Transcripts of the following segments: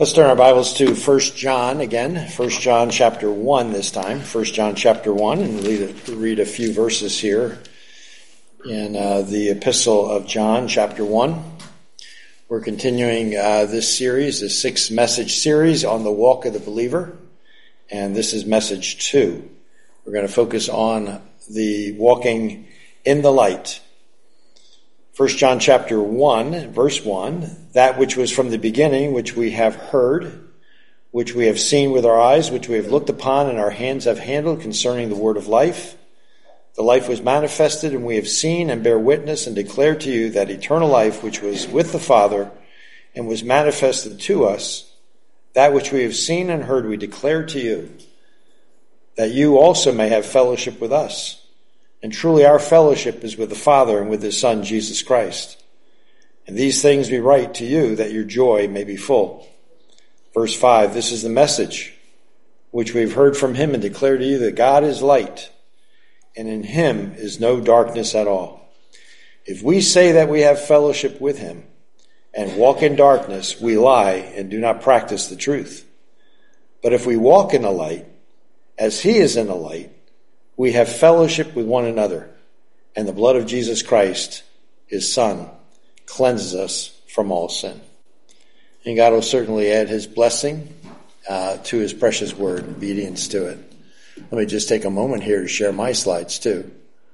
Let's turn our Bibles to 1 John again. 1 John chapter 1 this time. 1 John chapter 1, and read a few verses here in the epistle of John chapter 1. We're continuing this series, the 6-message series on the walk of the believer. And this is message 2. We're going to focus on the walking in the light. 1 John chapter 1, verse 1, that which was from the beginning, which we have heard, which we have seen with our eyes, which we have looked upon and our hands have handled concerning the word of life. The life was manifested, and we have seen and bear witness and declare to you that eternal life which was with the Father and was manifested to us, that which we have seen and heard we declare to you, that you also may have fellowship with us. And truly our fellowship is with the Father and with his Son, Jesus Christ. And these things we write to you, that your joy may be full. Verse 5, this is the message which we've heard from him and declare to you, that God is light, and in him is no darkness at all. If we say that we have fellowship with him and walk in darkness, we lie and do not practice the truth. But if we walk in the light, as he is in the light, we have fellowship with one another, and the blood of Jesus Christ, his Son, cleanses us from all sin. And God will certainly add his blessing to his precious word, obedience to it. Let me just take a moment here to share my slides too,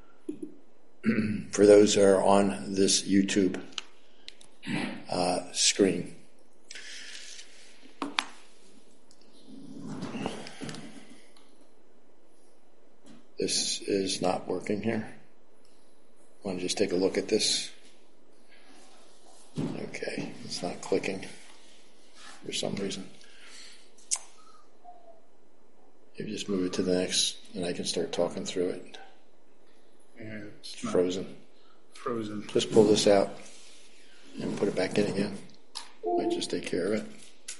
for those who are on this YouTube screen. This is not working here. I want to just take a look at this. Okay, it's not clicking for some reason. Maybe just move it to the next, and I can start talking through it. Yeah, it's frozen. Just pull this out and put it back in again. Might just take care of it.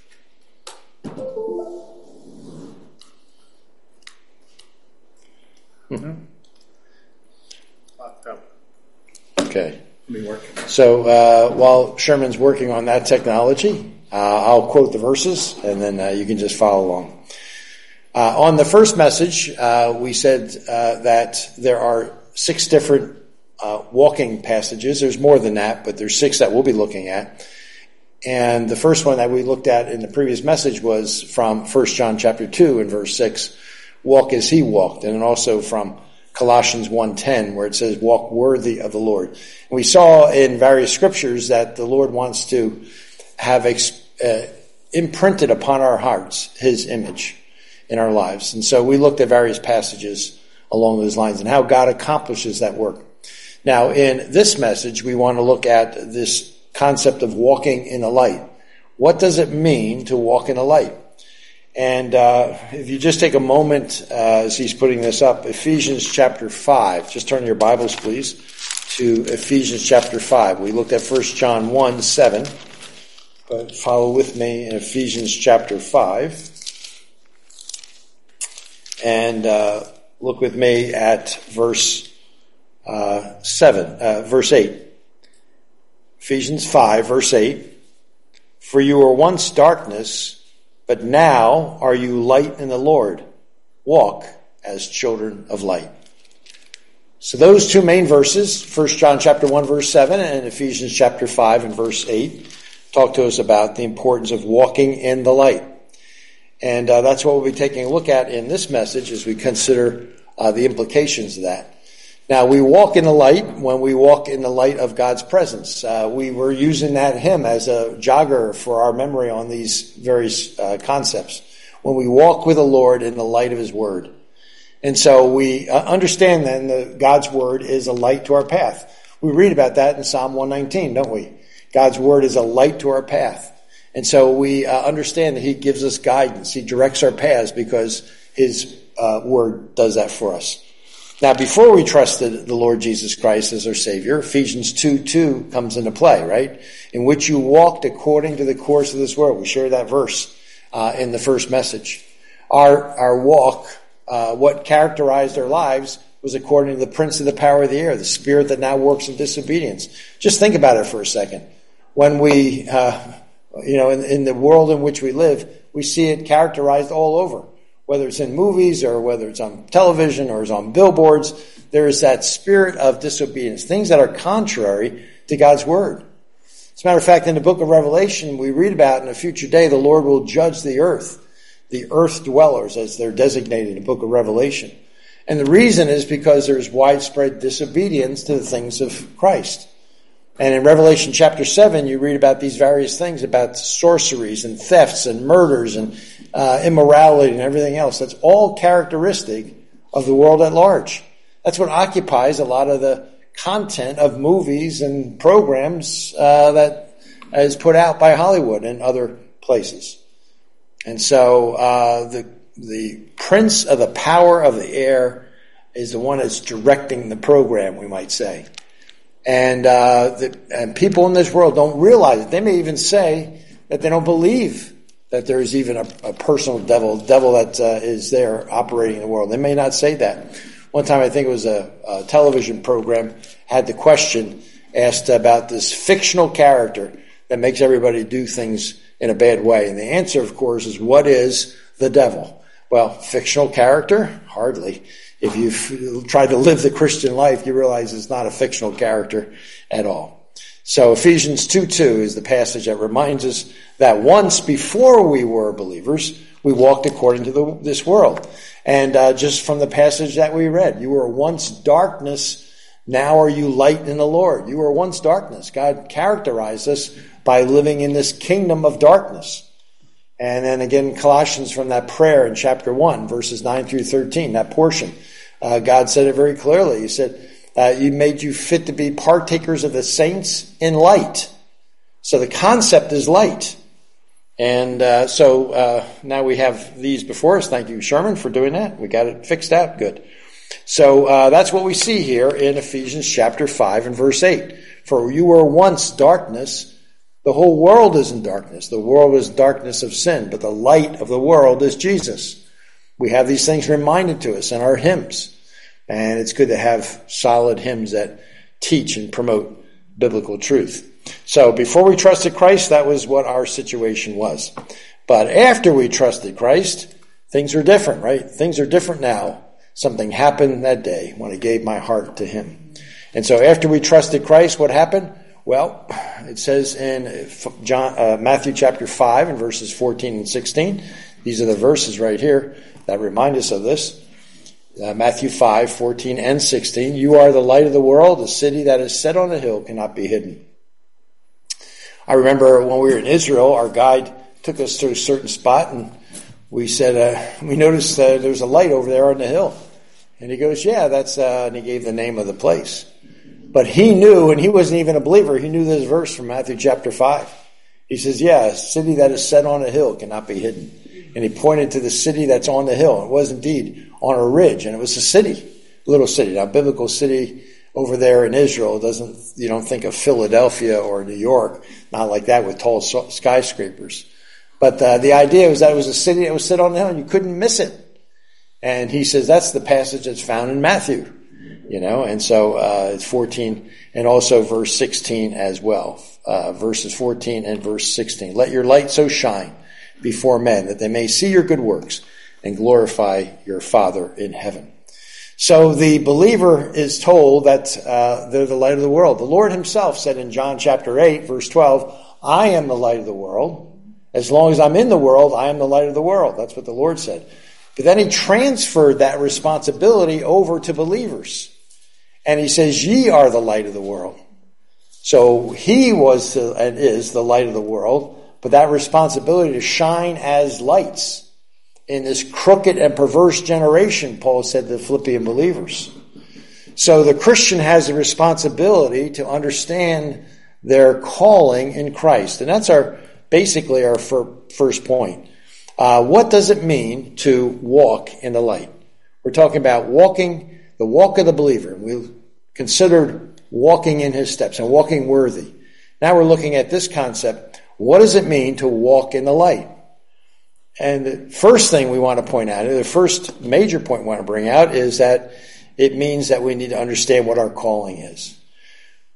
Okay. So while Sherman's working on that technology, I'll quote the verses, and then you can just follow along. On the first message, we said that there are 6 different walking passages. There's more than that, but there's 6 that we'll be looking at. And the first one that we looked at in the previous message was from 1 John chapter 2 and verse 6, walk as he walked, and then also from Colossians 1:10, where it says, walk worthy of the Lord. And we saw in various scriptures that the Lord wants to have imprinted upon our hearts his image in our lives. And so we looked at various passages along those lines and how God accomplishes that work. Now, in this message, we want to look at this concept of walking in the light. What does it mean to walk in the light? And if you just take a moment as he's putting this up, Ephesians chapter 5. Just turn your Bibles, please, to Ephesians chapter 5. We looked at 1 John 1:7, but follow with me in Ephesians chapter 5. And look with me at verse 8. Ephesians 5, verse 8. For you were once darkness, but now are you light in the Lord. Walk as children of light. So those 2 main verses, 1 John chapter 1 verse 7 and Ephesians chapter 5 and verse 8, talk to us about the importance of walking in the light. And that's what we'll be taking a look at in this message as we consider the implications of that. Now, we walk in the light when we walk in the light of God's presence. We were using that hymn as a jogger for our memory on these various concepts. When we walk with the Lord in the light of his word. And so we understand then that God's word is a light to our path. We read about that in Psalm 119, don't we? God's word is a light to our path. And so we understand that he gives us guidance. He directs our paths because his word does that for us. Now, before we trusted the Lord Jesus Christ as our Savior, Ephesians 2:2 comes into play, right? In which you walked according to the course of this world. We shared that verse in the first message. Our walk, what characterized our lives, was according to the prince of the power of the air, the spirit that now works in disobedience. Just think about it for a second. When we In the world in which we live, we see it characterized all over. Whether it's in movies or whether it's on television or it's on billboards, there is that spirit of disobedience, things that are contrary to God's word. As a matter of fact, in the book of Revelation, we read about in a future day, the Lord will judge the earth dwellers, as they're designated in the book of Revelation. And the reason is because there's widespread disobedience to the things of Christ. And in Revelation chapter 7, you read about these various things, about sorceries and thefts and murders and immorality and everything else. That's all characteristic of the world at large. That's what occupies a lot of the content of movies and programs that is put out by Hollywood and other places. And so the prince of the power of the air is the one that's directing the program, we might say. And people in this world don't realize it. They may even say that they don't believe that there is even a personal devil that is there operating in the world. They may not say that. One time, I think it was a television program, had the question asked about this fictional character that makes everybody do things in a bad way. And the answer, of course, is what is the devil? Well, fictional character? Hardly. If you've tried to live the Christian life, you realize it's not a fictional character at all. So Ephesians 2:2 is the passage that reminds us that once before we were believers, we walked according to this world. And just from the passage that we read, you were once darkness, now are you light in the Lord. You were once darkness. God characterized us by living in this kingdom of darkness. And then again, Colossians, from that prayer in chapter 1, verses 9 through 13, that portion, God said it very clearly. He said, you made you fit to be partakers of the saints in light. So the concept is light. And so now we have these before us. Thank you, Sherman, for doing that. We got it fixed out. Good. So that's what we see here in Ephesians chapter 5 and verse 8. For you were once darkness. The whole world is in darkness. The world is darkness of sin, but the light of the world is Jesus. We have these things reminded to us in our hymns. And it's good to have solid hymns that teach and promote biblical truth. So before we trusted Christ, that was what our situation was. But after we trusted Christ, things are different, right? Things are different now. Something happened that day when I gave my heart to him. And so after we trusted Christ, what happened? Well, it says in Matthew chapter 5 and verses 14 and 16. These are the verses right here that remind us of this. Matthew 5, 14 and 16. You are the light of the world. A city that is set on a hill cannot be hidden. I remember when we were in Israel, our guide took us to a certain spot and we said, we noticed there's a light over there on the hill. And he goes, yeah, that's, and he gave the name of the place. But he knew, and he wasn't even a believer, he knew this verse from Matthew chapter 5. He says, yeah, a city that is set on a hill cannot be hidden. And he pointed to the city that's on the hill. It was indeed on a ridge, and it was a city, little city. Now, biblical city over there in Israel you don't think of Philadelphia or New York, not like that with tall skyscrapers. But the idea was that it was a city that was set on the hill, and you couldn't miss it. And he says that's the passage that's found in Matthew. And so it's 14 and also verse 16 as well. Verses 14 and verse 16. Let your light so shine before men that they may see your good works and glorify your Father in heaven. So the believer is told that they're the light of the world. The Lord himself said in John chapter 8, verse 12, I am the light of the world. As long as I'm in the world, I am the light of the world. That's what the Lord said. But then he transferred that responsibility over to believers. And he says, ye are the light of the world. So he was and is the light of the world, but that responsibility to shine as lights in this crooked and perverse generation, Paul said to the Philippian believers. So the Christian has the responsibility to understand their calling in Christ. And that's basically our first point. What does it mean to walk in the light? We're talking about the walk of the believer. We considered walking in his steps and walking worthy. Now we're looking at this concept. What does it mean to walk in the light? And the first thing we want to point out, the first major point we want to bring out is that it means that we need to understand what our calling is.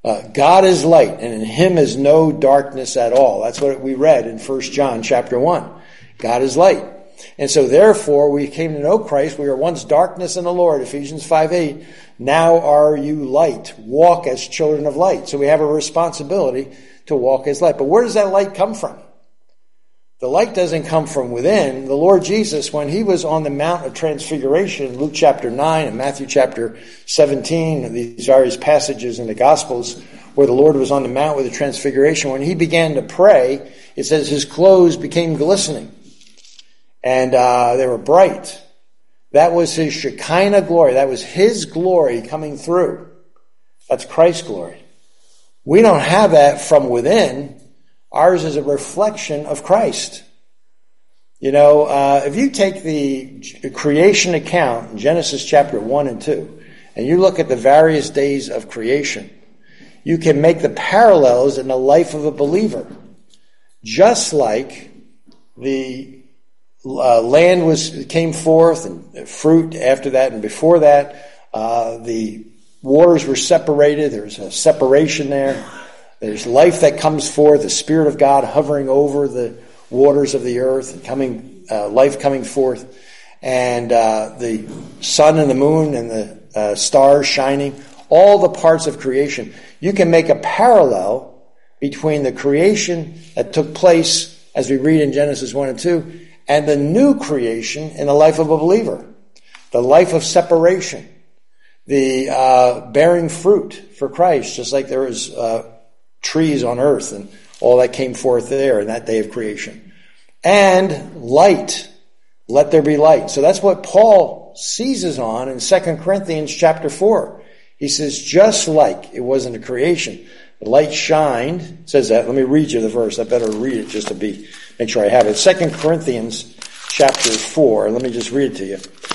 God is light, and in him is no darkness at all. That's what we read in 1 John chapter 1. God is light. And so therefore we came to know Christ. We were once darkness in the Lord, Ephesians 5:8. Now are you light. Walk as children of light. So we have a responsibility to walk as light. But where does that light come from? The light doesn't come from within. The Lord Jesus, when he was on the Mount of Transfiguration, Luke chapter 9 and Matthew chapter 17, these various passages in the Gospels where the Lord was on the Mount with the Transfiguration, when he began to pray, it says his clothes became glistening. And they were bright. That was his Shekinah glory. That was his glory coming through. That's Christ's glory. We don't have that from within. Ours is a reflection of Christ. You know, if you take the creation account in Genesis chapter 1 and 2, and you look at the various days of creation, you can make the parallels in the life of a believer. Just like the land came forth, and fruit after that, and before that, the waters were separated. There's a separation there. There's life that comes forth, the Spirit of God hovering over the waters of the earth, and life coming forth, and the sun and the moon and the stars shining, all the parts of creation. You can make a parallel between the creation that took place, as we read in Genesis 1 and 2, and the new creation in the life of a believer. The life of separation. The bearing fruit for Christ, just like there was trees on earth and all that came forth there in that day of creation. And light. Let there be light. So that's what Paul seizes on in 2 Corinthians chapter 4. He says, just like it was in the creation, the light shined. It says that. Let me read you the verse. I better read it just to make sure I have it. 2 Corinthians chapter 4. Let me just read it to you.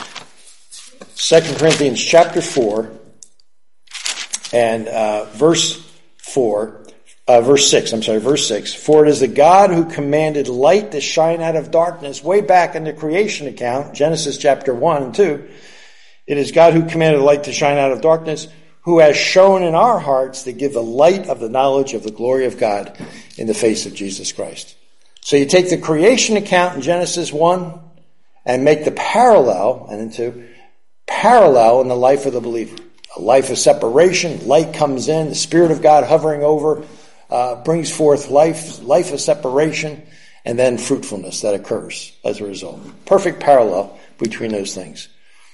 2 Corinthians chapter 4 and verse 6. For it is the God who commanded light to shine out of darkness way back in the creation account, Genesis chapter 1 and 2. It is God who commanded light to shine out of darkness, who has shown in our hearts to give the light of the knowledge of the glory of God in the face of Jesus Christ. So you take the creation account in Genesis 1 and make the parallel, and into parallel in the life of the believer. A life of separation, light comes in, the Spirit of God hovering over, brings forth life of separation, and then fruitfulness that occurs as a result. Perfect parallel between those things.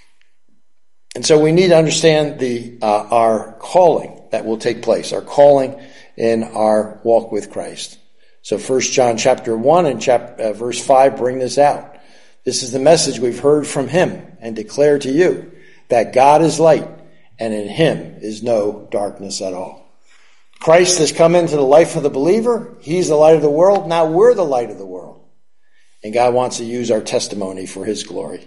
And so we need to understand our calling that will take place, our calling in our walk with Christ. So 1 John chapter 1 and verse 5 bring this out. This is the message we've heard from him and declare to you, that God is light, and in him is no darkness at all. Christ has come into the life of the believer. He's the light of the world. Now we're the light of the world. And God wants to use our testimony for his glory.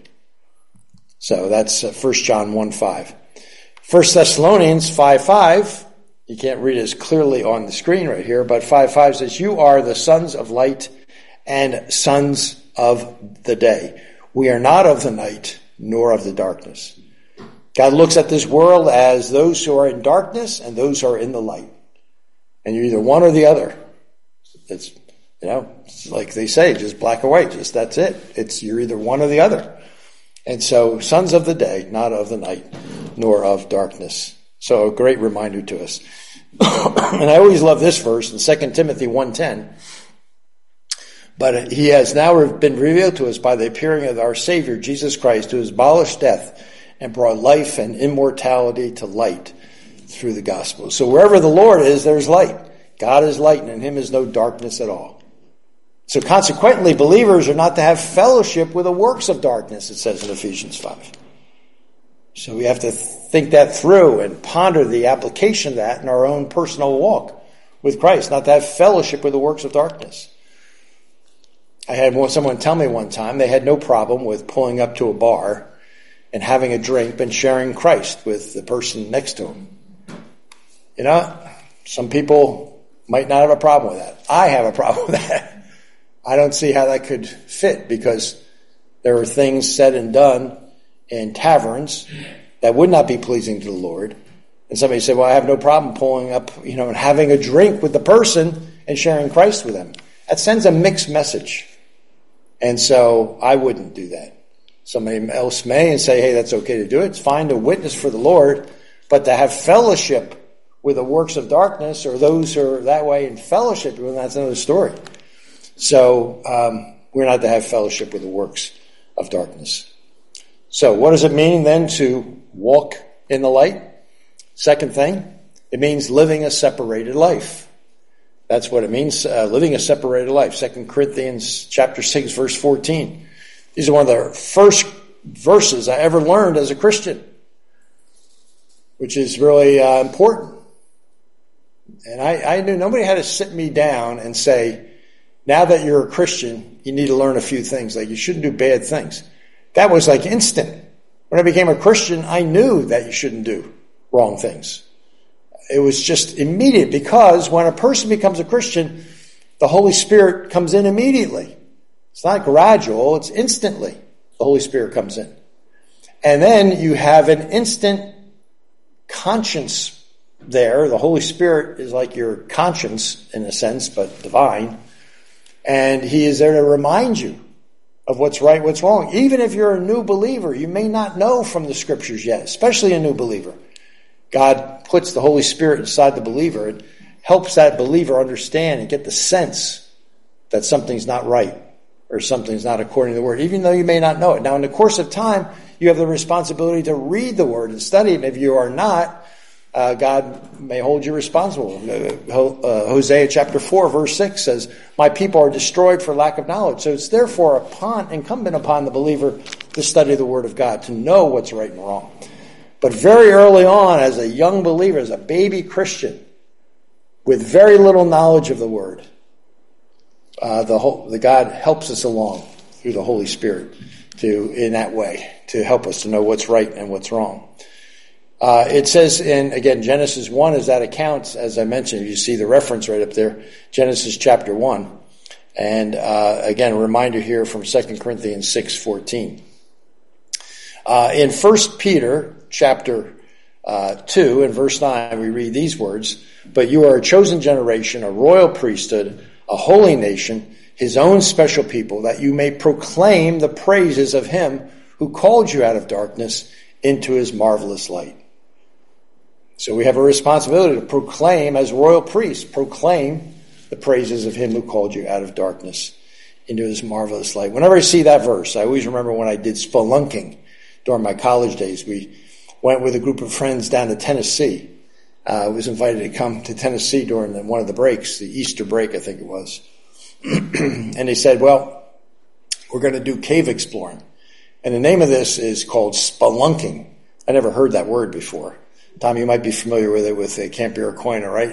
So that's 1 John 1:5. 1 Thessalonians 5:5. You can't read it as clearly on the screen right here, but 5:5 says, you are the sons of light and sons of the day. We are not of the night, nor of the darkness. God looks at this world as those who are in darkness and those who are in the light. And you're either one or the other. It's, it's like they say, just black or white, just that's it. You're either one or the other. And so, sons of the day, not of the night, nor of darkness. So, a great reminder to us. And I always love this verse in 2 Timothy 1:10. But he has now been revealed to us by the appearing of our Savior, Jesus Christ, who has abolished death and brought life and immortality to light through the gospel. So wherever the Lord is, there's light. God is light, and in him is no darkness at all. So consequently, believers are not to have fellowship with the works of darkness, it says in Ephesians 5. So we have to think that through and ponder the application of that in our own personal walk with Christ, not to have fellowship with the works of darkness. I had someone tell me one time they had no problem with pulling up to a bar and having a drink and sharing Christ with the person next to him. Some people might not have a problem with that. I have a problem with that. I don't see how that could fit, because there are things said and done in taverns that would not be pleasing to the Lord. And somebody said, well, I have no problem pulling up, and having a drink with the person and sharing Christ with them. That sends a mixed message. And so I wouldn't do that. Somebody else may and say, hey, that's okay to do it. It's fine to witness for the Lord, but to have fellowship with the works of darkness or those who are that way in fellowship, well, that's another story. So we're not to have fellowship with the works of darkness. So what does it mean then to walk in the light? Second thing, it means living a separated life. That's what it means, living a separated life. 2 Corinthians chapter 6, verse 14. These are one of the first verses I ever learned as a Christian, which is really important. And I knew nobody had to sit me down and say, now that you're a Christian, you need to learn a few things. Like you shouldn't do bad things. That was like instant. When I became a Christian, I knew that you shouldn't do wrong things. It was just immediate, because when a person becomes a Christian, the Holy Spirit comes in immediately. It's not gradual, it's instantly the Holy Spirit comes in. And then you have an instant conscience there. The Holy Spirit is like your conscience in a sense, but divine. And he is there to remind you of what's right, what's wrong. Even if you're a new believer, you may not know from the scriptures yet, especially a new believer. God puts the Holy Spirit inside the believer and helps that believer understand and get the sense that something's not right or something's not according to the Word, even though you may not know it. Now, in the course of time, you have the responsibility to read the Word and study it. And if you are not, God may hold you responsible. Hosea chapter 4, verse 6 says, my people are destroyed for lack of knowledge. So it's therefore incumbent upon the believer to study the Word of God, to know what's right and wrong. But very early on, as a young believer, as a baby Christian, with very little knowledge of the Word, the God helps us along through the Holy Spirit in that way, to help us to know what's right and what's wrong. It says in, again, Genesis 1 is that account, as I mentioned, you see the reference right up there, Genesis chapter 1. And again, a reminder here from 2 Corinthians 6:14. In 1 Peter chapter 2 and verse 9, we read these words, but you are a chosen generation, a royal priesthood, a holy nation, his own special people, that you may proclaim the praises of him who called you out of darkness into his marvelous light. So we have a responsibility to proclaim, as royal priests, proclaim the praises of him who called you out of darkness into his marvelous light. Whenever I see that verse, I always remember when I did spelunking during my college days. We went with a group of friends down to Tennessee. I was invited to come to Tennessee during one of the breaks, the Easter break, I think it was. And they said, well, we're going to do cave exploring. And the name of this is called spelunking. I never heard that word before. Tom, you might be familiar with it with Camp Iroquois, right?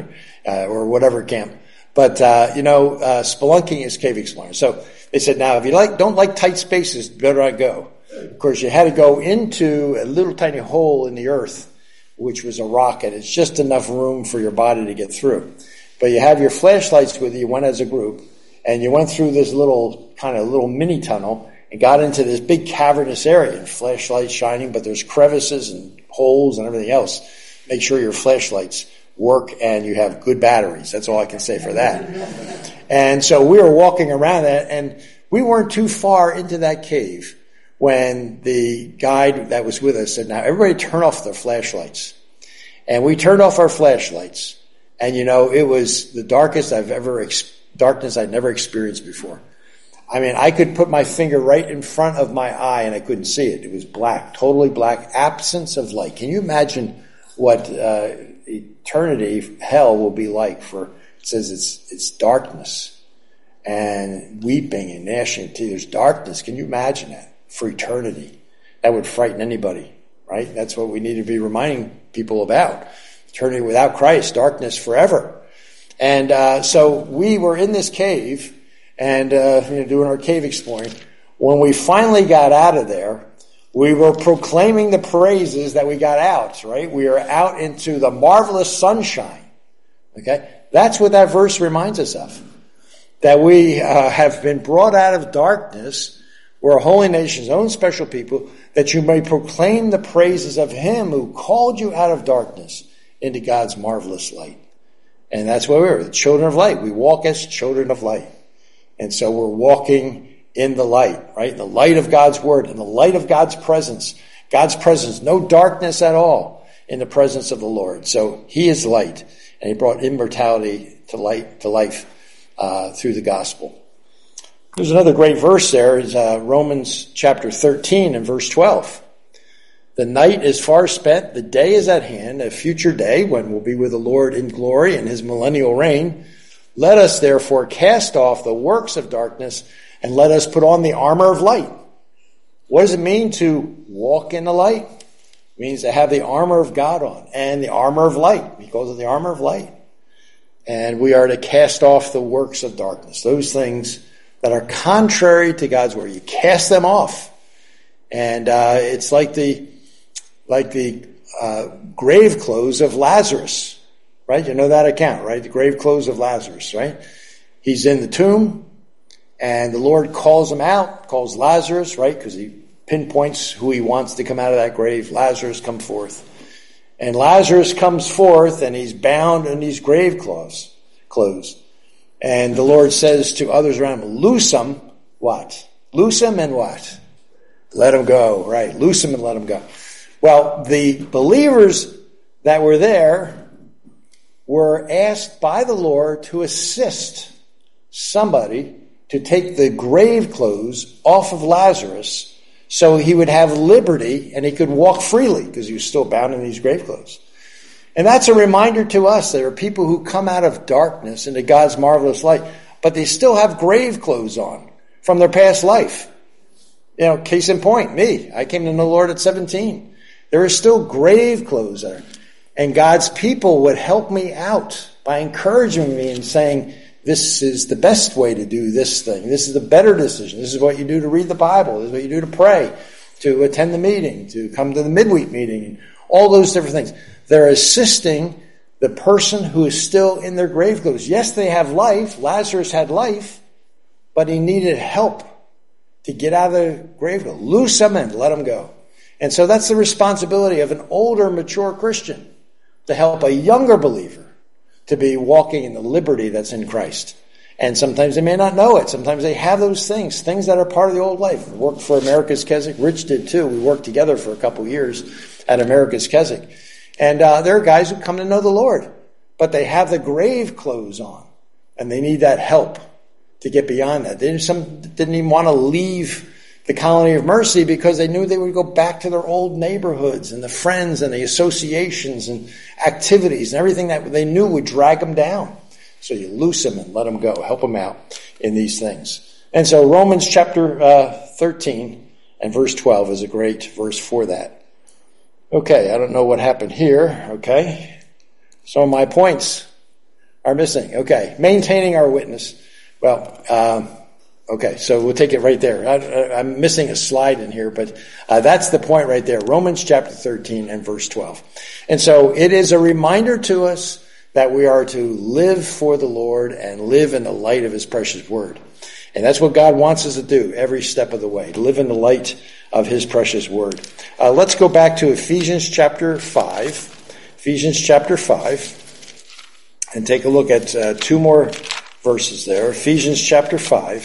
Or whatever camp. But, spelunking is cave exploring. So they said, now, if you don't like tight spaces, better not go. Of course, you had to go into a little tiny hole in the earth, which was a rock, and it's just enough room for your body to get through. But you have your flashlights with you. You went as a group, and you went through this little mini tunnel and got into this big cavernous area, and flashlights shining, but there's crevices and holes and everything else. Make sure your flashlights work and you have good batteries. That's all I can say for that. And so we were walking around that, and we weren't too far into that cave when the guide that was with us said, now everybody turn off their flashlights. And we turned off our flashlights. And it was the darkest darkness I'd never experienced before. I mean, I could put my finger right in front of my eye and I couldn't see it. It was black, totally black, absence of light. Can you imagine what eternity, hell will be like it says it's darkness and weeping and gnashing of teeth. There's darkness. Can you imagine that for eternity? That would frighten anybody, right? That's what we need to be reminding people about. Eternity without Christ, darkness forever. And so we were in this cave and doing our cave exploring. When we finally got out of there, we were proclaiming the praises that we got out, right? We are out into the marvelous sunshine. Okay? That's what that verse reminds us of. That we have been brought out of darkness. We're a holy nation's own special people, that you may proclaim the praises of him who called you out of darkness into God's marvelous light. And that's what we're, the children of light. We walk as children of light. And so we're walking in the light, right? The light of God's word and the light of God's presence. God's presence, no darkness at all in the presence of the Lord. So he is light, and he brought immortality to life through the gospel. There's another great verse there, is Romans chapter 13 and verse 12. The night is far spent, the day is at hand, a future day when we'll be with the Lord in glory in his millennial reign. Let us therefore cast off the works of darkness and let us put on the armor of light. What does it mean to walk in the light? It means to have the armor of God on and the armor of light, because of the armor of light. And we are to cast off the works of darkness, those things that are contrary to God's word. You cast them off. And it's like the grave clothes of Lazarus, right? You know that account, right? The grave clothes of Lazarus, right? He's in the tomb, and the Lord calls him out, calls Lazarus, right? Because he pinpoints who he wants to come out of that grave. Lazarus, come forth. And Lazarus comes forth, and he's bound in these grave clothes. And the Lord says to others around him, loose him, what? Loose him and what? Let him go, right? Loose him and let him go. Well, the believers that were there were asked by the Lord to assist somebody to take the grave clothes off of Lazarus so he would have liberty and he could walk freely, because he was still bound in these grave clothes. And that's a reminder to us. There are people who come out of darkness into God's marvelous light, but they still have grave clothes on from their past life. You know, case in point, me. I came to know the Lord at 17. There are still grave clothes there. And God's people would help me out by encouraging me and saying, this is the best way to do this thing. This is the better decision. This is what you do to read the Bible. This is what you do to pray, to attend the meeting, to come to the midweek meeting, all those different things. They're assisting the person who is still in their grave clothes. Yes, they have life. Lazarus had life, but he needed help to get out of the grave clothes. Loose him and let him go. And so that's the responsibility of an older, mature Christian, to help a younger believer to be walking in the liberty that's in Christ. And sometimes they may not know it. Sometimes they have those things that are part of the old life. I worked for America's Keswick. Rich did too. We worked together for a couple years at America's Keswick. And there are guys who come to know the Lord, but they have the grave clothes on, and they need that help to get beyond that. Some didn't even want to leave the Colony of Mercy because they knew they would go back to their old neighborhoods and the friends and the associations and activities and everything that they knew would drag them down. So you loose them and let them go. Help them out in these things. And so Romans chapter 13 and verse 12 is a great verse for that. Okay, I don't know what happened here. Okay, some of my points are missing. Okay, maintaining our witness. Well, okay, so we'll take it right there. I'm missing a slide in here, but that's the point right there. Romans chapter 13 and verse 12. And so it is a reminder to us that we are to live for the Lord and live in the light of his precious word. And that's what God wants us to do every step of the way, to live in the light of his precious word. Let's go back to Ephesians chapter 5. Ephesians chapter 5. And take a look at two more verses there. Ephesians chapter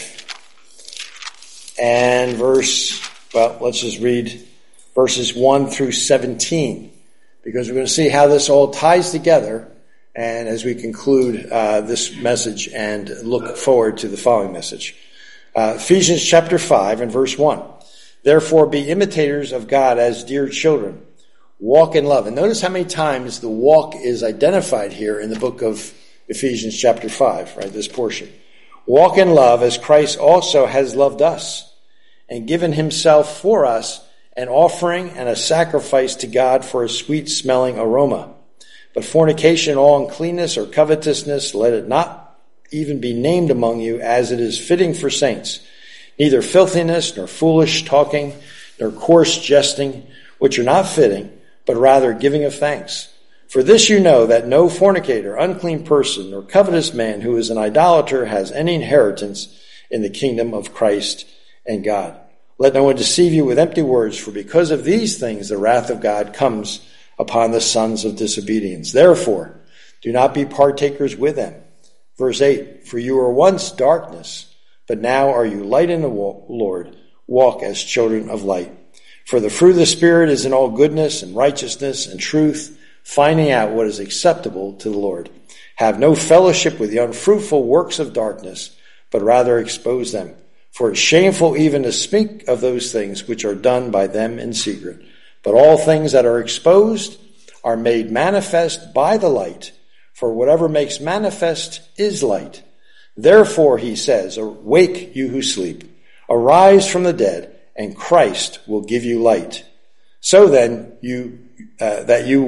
5. And let's just read verses 1 through 17. Because we're going to see how this all ties together. And as we conclude this message and look forward to the following message. Ephesians chapter 5 and verse 1. Therefore be imitators of God as dear children. Walk in love. And notice how many times the walk is identified here in the book of Ephesians chapter 5, right, this portion. Walk in love as Christ also has loved us and given himself for us, an offering and a sacrifice to God for a sweet-smelling aroma. But fornication, all uncleanness or covetousness, let it not even be named among you as it is fitting for saints. Neither filthiness, nor foolish talking, nor coarse jesting, which are not fitting, but rather giving of thanks. For this you know, that no fornicator, unclean person, nor covetous man who is an idolater has any inheritance in the kingdom of Christ and God. Let no one deceive you with empty words, for because of these things the wrath of God comes upon the sons of disobedience. Therefore, do not be partakers with them. Verse 8, for you were once darkness, but now are you light in the Lord. Walk as children of light. For the fruit of the Spirit is in all goodness and righteousness and truth, finding out what is acceptable to the Lord. Have no fellowship with the unfruitful works of darkness, but rather expose them. For it's shameful even to speak of those things which are done by them in secret. But all things that are exposed are made manifest by the light, for whatever makes manifest is light. Therefore, he says, awake, you who sleep, arise from the dead, and Christ will give you light. So then, that you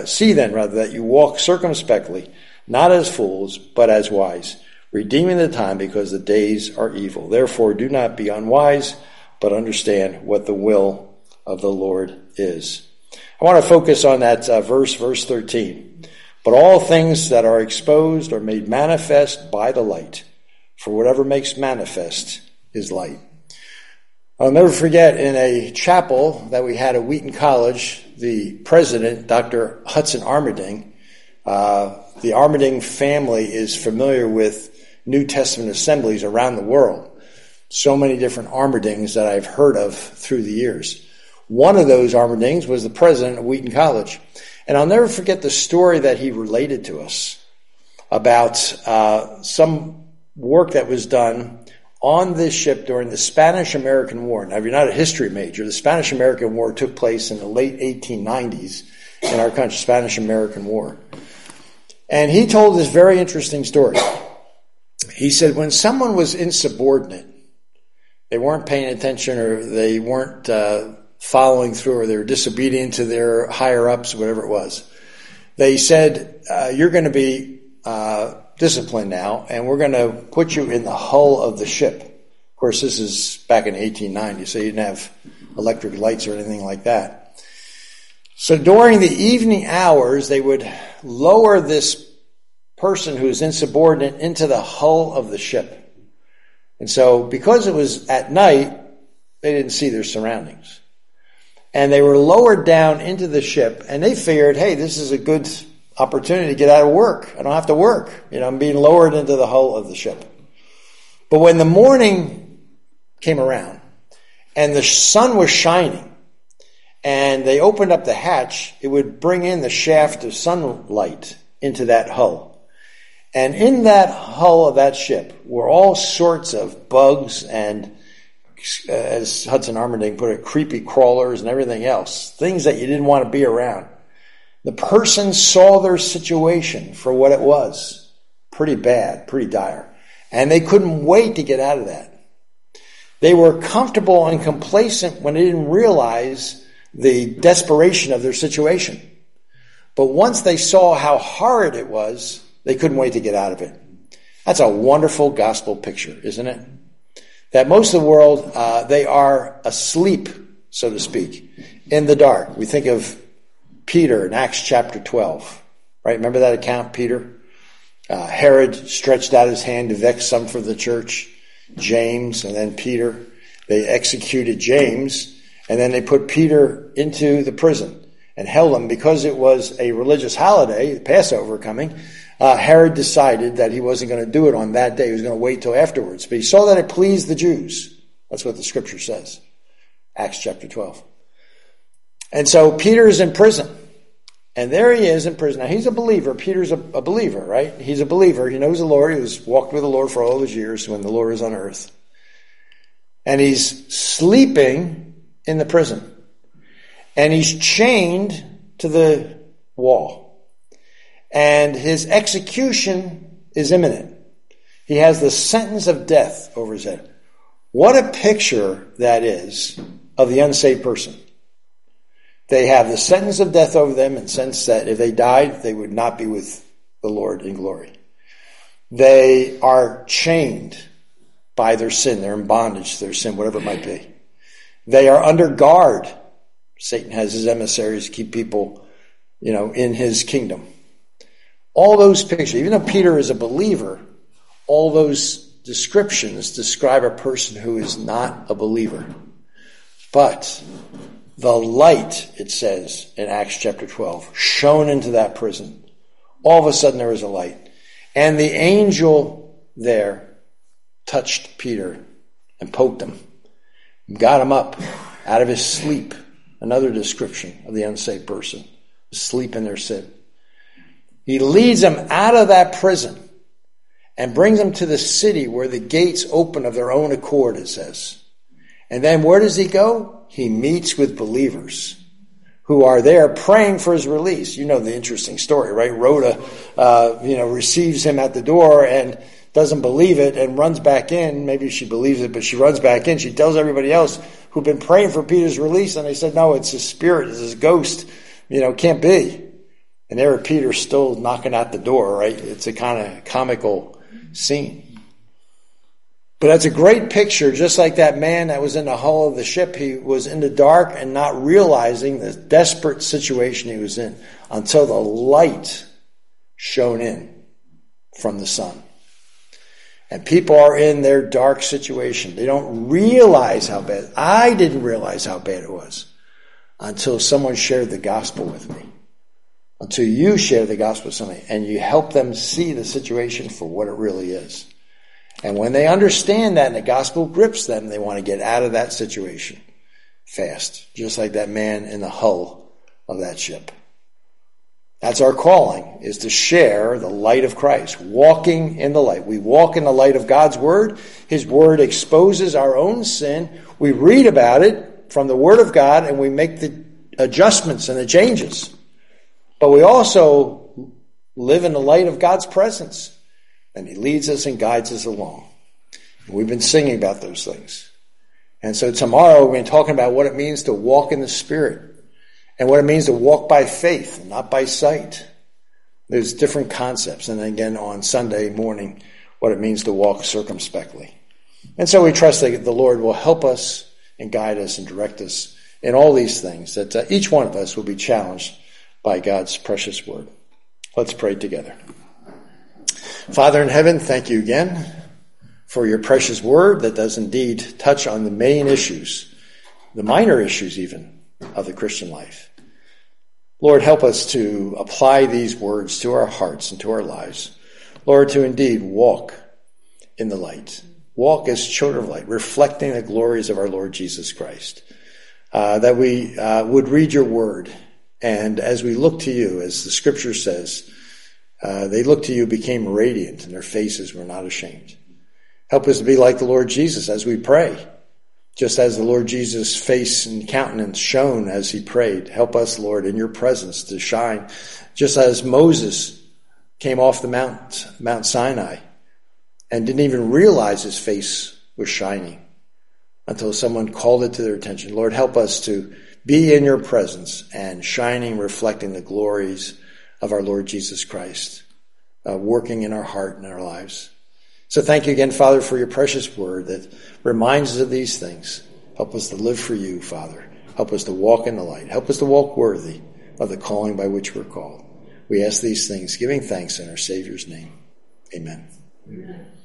walk circumspectly, not as fools, but as wise, redeeming the time because the days are evil. Therefore, do not be unwise, but understand what the will of the Lord is. I want to focus on that verse 13. But all things that are exposed are made manifest by the light, for whatever makes manifest is light. I'll never forget in a chapel that we had at Wheaton College, the president, Dr. Hudson Armerding, the Armerding family is familiar with New Testament assemblies around the world. So many different Armerdings that I've heard of through the years. One of those Armerdings was the president of Wheaton College. And I'll never forget the story that he related to us about some work that was done on this ship during the Spanish-American War. Now, if you're not a history major, the Spanish-American War took place in the late 1890s in our country, Spanish-American War. And he told this very interesting story. He said when someone was insubordinate, they weren't paying attention or they weren't following through or they were disobedient to their higher-ups, whatever it was, they said, you're going to be disciplined now, and we're going to put you in the hull of the ship. Of course, this is back in 1890, so you didn't have electric lights or anything like that. So during the evening hours, they would lower this person who's insubordinate into the hull of the ship. And so because it was at night, they didn't see their surroundings. And they were lowered down into the ship, and they figured, hey, this is a good opportunity to get out of work. I don't have to work. I'm being lowered into the hull of the ship. But when the morning came around, and the sun was shining, and they opened up the hatch, it would bring in the shaft of sunlight into that hull. And in that hull of that ship were all sorts of bugs and, as Hudson Armerding put it, creepy crawlers and everything else, things that you didn't want to be around. The person saw their situation for what it was. Pretty bad, pretty dire. And they couldn't wait to get out of that. They were comfortable and complacent when they didn't realize the desperation of their situation. But once they saw how horrid it was, they couldn't wait to get out of it. That's a wonderful gospel picture, isn't it? That most of the world, they are asleep, so to speak, in the dark. We think of Peter in Acts chapter 12, right? Remember that account, Peter? Herod stretched out his hand to vex some for the church. James and then Peter. They executed James, and then they put Peter into the prison and held him because it was a religious holiday, Passover coming. Herod decided that he wasn't going to do it on that day. He was going to wait till afterwards. But he saw that it pleased the Jews. That's what the scripture says. Acts chapter 12. And so Peter is in prison. And there he is in prison. Now he's a believer. Peter's a believer, right? He's a believer. He knows the Lord. He's walked with the Lord for all those years when the Lord was on earth. And he's sleeping in the prison. And he's chained to the wall. And his execution is imminent. He has the sentence of death over his head. What a picture that is of the unsaved person. They have the sentence of death over them in the sense that if they died, they would not be with the Lord in glory. They are chained by their sin. They're in bondage to their sin, whatever it might be. They are under guard. Satan has his emissaries to keep people, in his kingdom. All those pictures, even though Peter is a believer, all those descriptions describe a person who is not a believer. But the light, it says in Acts chapter 12, shone into that prison. All of a sudden there was a light. And the angel there touched Peter and poked him, got him up out of his sleep. Another description of the unsaved person, sleep in their sin. He leads them out of that prison and brings them to the city where the gates open of their own accord, it says. And then where does he go? He meets with believers who are there praying for his release. You know the interesting story, right? Rhoda, receives him at the door and doesn't believe it and runs back in. Maybe she believes it, but she runs back in. She tells everybody else who've been praying for Peter's release, and they said, no, it's his spirit, it's his ghost. Can't be. And there Peter still knocking at the door, right? It's a kind of comical scene. But that's a great picture, just like that man that was in the hull of the ship. He was in the dark and not realizing the desperate situation he was in until the light shone in from the sun. And people are in their dark situation. They don't realize how bad. I didn't realize how bad it was until someone shared the gospel with me. Until you share the gospel with somebody and you help them see the situation for what it really is. And when they understand that and the gospel grips them, they want to get out of that situation fast. Just like that man in the hull of that ship. That's our calling, is to share the light of Christ, walking in the light. We walk in the light of God's word. His word exposes our own sin. We read about it from the word of God and we make the adjustments and the changes. But we also live in the light of God's presence. And he leads us and guides us along. And we've been singing about those things. And so tomorrow we're going to be talking about what it means to walk in the Spirit. And what it means to walk by faith and not by sight. There's different concepts. And then again on Sunday morning, what it means to walk circumspectly. And so we trust that the Lord will help us and guide us and direct us in all these things. That each one of us will be challenged by God's precious word. Let's pray together. Father in heaven, thank you again for your precious word that does indeed touch on the main issues, the minor issues even, of the Christian life. Lord, help us to apply these words to our hearts and to our lives. Lord, to indeed walk in the light. Walk as children of light, reflecting the glories of our Lord Jesus Christ. That we would read your word. And as we look to you, as the scripture says, they looked to you, became radiant, and their faces were not ashamed. Help us to be like the Lord Jesus as we pray. Just as the Lord Jesus' face and countenance shone as he prayed. Help us, Lord, in your presence to shine. Just as Moses came off the Mount Sinai and didn't even realize his face was shining until someone called it to their attention. Lord, help us to be in your presence and shining, reflecting the glories of our Lord Jesus Christ, working in our heart and our lives. So thank you again, Father, for your precious word that reminds us of these things. Help us to live for you, Father. Help us to walk in the light. Help us to walk worthy of the calling by which we're called. We ask these things, giving thanks in our Savior's name. Amen. Amen.